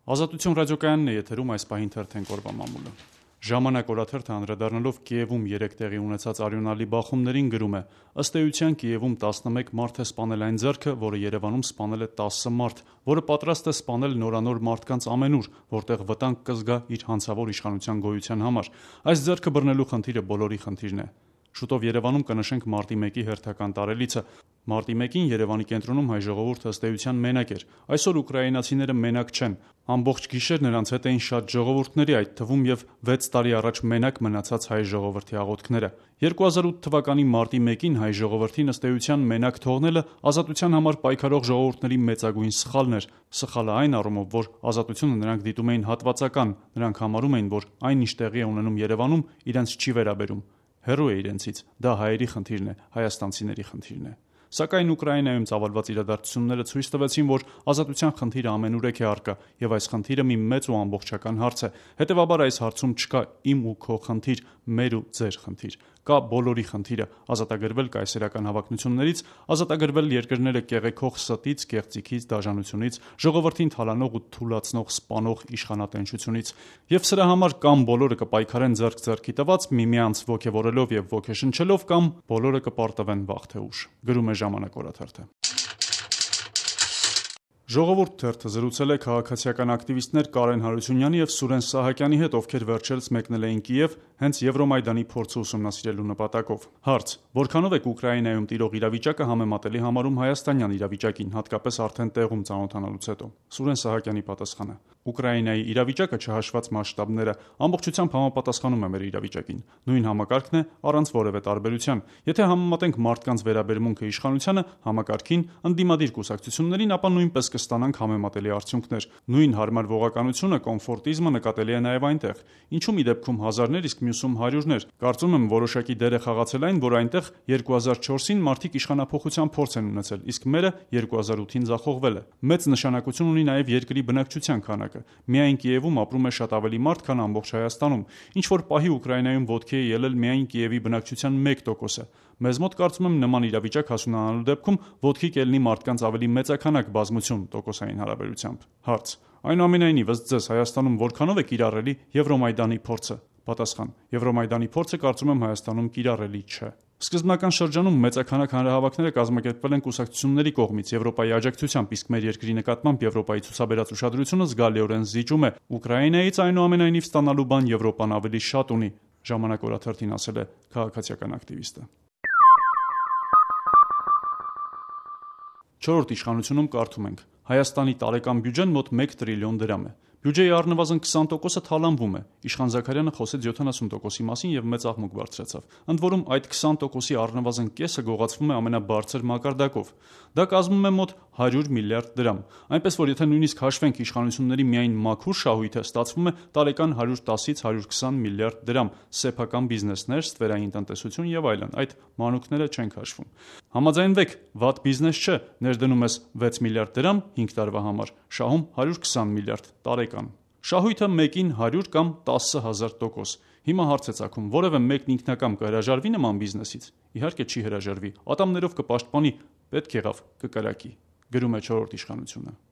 Ազատություն ռադիոկայանն է եթերում այս պահին թերթենք օրվա մամուլը։ Ժամանակ օրաթերթը անդրադառնալով Կիևում 3 տեղի ունեցած արյունալի բախումներին գրում է. ըստ էության Կիևում 11 մարդ է սպանել այն ձեռքը, որը Երևանում սպանել է 10 մարդ, որը պատրաստ է սպանել նորանոր մարդկանց ամենուր, որտեղ վտանգ կզգա իր հանցավոր իշխանության գոյության համար։ Այս ձեռքը բռնելու խնդիրը բոլորի խնդիրն է։ Շուտով Երևանում կնշենք մարտի 1-ի հերթական տարելիցը։ Մարտի 1-ին Երևանի կենտրոնում հայ ժողովուրդը ըստ էության մենակ էր։ Այսօր ուկրաինացիները մենակ չեն։ Ամբողջ գիշեր նրանց հետ էին շատ ժողովուրդների, այդ թվում եւ 6 տարի առաջ մենակ մնացած հայ ժողովրդի աղոթքները։ 2008 թվականի մարտի 1-ին հայ ժողովրդին ըստ էության մենակ թողնելը ազատության համար պայքարող ժողովուրդների մեծագույն սխալն էր։ Սխալը այն առումով, որ ազատությունը նրանք դիտում էին հատվածական, նրանք համարում էին, որ այն ինչ տեղի է ունենում Երևանում, իրենց չի վերաբերում։ Հեռու է իրենցից, դա հայերի խնդիրն է, հայաստանցիների խնդիրն է։ Սակայն Ուկրաինայում ծավալված իրադարձությունները ցույց տվեցին, որ ազատության խնդիրը ամենուրեք է առկա, եւ այս խնդիրը մի մեծ ու ամբողջական հարց է։ Հետևաբար այս հարցում չկա իմ ու քո խնդիր, մեր ու ձեր խնդիր։ Կա բոլորի խնդիրը՝ ազատագրվել կայսերական հավակնություններից, ազատագրվել երկրները կեղեքող ստից, կեղծիքից, դաժանությունից, ժողովրդին թալանող ու թուլացնող սպանող իշխանատենչությունից։ Եվ սրա համար կամ բոլորը կպայքարեն ձեռք ձեռքի տված, միմյանց ոգևորելով եւ ոգեշնչելով, կամ բոլորը կպարտվեն վաղ թե ուշ։ Գրում է Ժամանակ օրաթերթը։ Ժողովուրդ թերթը զրուցել է քաղաքացիական ակտիվիստներ Կարեն Հարությունյանի եւ Սուրեն Սահակյանի հետ, ովքեր վերջերս մեկնել էին Կիև հենց Եվրոմայդանի փորձը ուսումնասիրելու նպատակով։ Հարց. որքանով եք Ուկրաինայում տիրող իրավիճակը համեմատելի համարում հայաստանյան իրավիճակին, հատկապես արդեն տեղում ծանոթանալուց հետո։ Սուրեն Սահակյանի պատասխանը. Ուկրաինայի իրավիճակը չհաշված մասշտաբները ամբողջությամբ համապատասխանում է մեր իրավիճակին։ Նույն համակարգն է առանց որևէ տարբերության։ Եթե համեմատենք մարդկանց վերաբերմունքը իշխանությանը, համակարգին, ընդդիմադիր կուսակցություններին, ապա նույնպես կստանանք համեմատելի արդյունքներ։ Նույն հարմարվողականությունը, կոմֆորտիզմը նկատելի է նաև այնտեղ։ Ինչու՞ մի դեպքում հազարներ, իսկ մյուսում հարյուրներ։ Կարծում եմ որոշակի դեր է խաղացել այն, որ այնտեղ 2004-ին մարդիկ իշխանափոխության փորձ են ունեցել, իսկ մերը 2008-ին ձախողվել է։ Մեծ նշանակություն ունի նաև երկրի բնակչության քանակը։ Միայն Կիևում ապրում է շատ ավելի մարդ, քան ամբողջ Հայաստանում։ Ինչ որ պահի Ուկրաինայում ոտքի է ելել միայն Կիևի բնակչության 1%-ը։ Մեզ մոտ կարծում եմ նման իրավիճակ հասունանալու դեպքում ոտքի կելնի մարդկանց ավելի մեծաքանակ բազմություն տոկոսային հարաբերությամբ։ Հարց. այնուամենայնիվ, ըստ ձեզ Հայաստանում որքանով է կիրառելի Եվրոմայդանի փորձը։ Պատասխան. Եվրոմայդանի փորձը կարծում եմ Հայաստանում կիրառելի չէ։ Սկզբնական շրջանում մեծաքանակ հանրահավաքները կազմակերպվել են կուսակցությունների կողմից Եվրոպայի աջակցությամբ, իսկ մեր երկրի նկատմամբ Եվրոպայի ցուցաբերած ուշադրությունը զգալիորեն զիջում է։ Ուկրաինայից այնուամենայնիվ ստանալու բան Եվրոպան ավելի շատ ունի, Ժամանակ օրաթերթին ասել է քաղաքացիական ակտիվիստը։ Չորրորդ իշխանությունում կարդում ենք. Հայաստանի տարեկան բյուջեն մոտ 1 տրիլիոն դրամ է։ Բյուջեի առնվազն 20%-ը թալանվում է։ Իշխան Զաքարյանը խոսեց 70%-ի մասին եւ մեծ աղմուկ բարձրացավ։ Ընդ որում այդ 20%-ի առնվազն կեսը գողացվում է ամենաբարձր մակարդակով։ Դա կազմում է մոտ 100 միլիարդ դրամ։ Այնպես որ եթե նույնիսկ հաշվենք իշխանությունների միայն մաքուր շահույթը, ստացվում է տարեկան 110-ից 120 միլիարդ դրամ, սեփական բիզնեսներ, ստվերային տնտեսություն եւ այլն։ Այդ մանուկները չենք հաշվում։ Համաձայնվեք, վատ բիզնես չէ, ներդնում ես 6 միլիարդ դրամ 5 տարվա համար, շահում 120 միլիարդ տարեկան։ Շահույթը մեկին 100 կամ 10,000%։ Հիմա հարց է ծագում, որևէ մեկն ինքնակամ կհրաժարվի նման բիզնեսից։ Իհարկե չի հրաժարվի, ատամներով կպաշտպանի, պետք եղավ կկրակի։ Գրում է Չորրորդ իշխանությունը։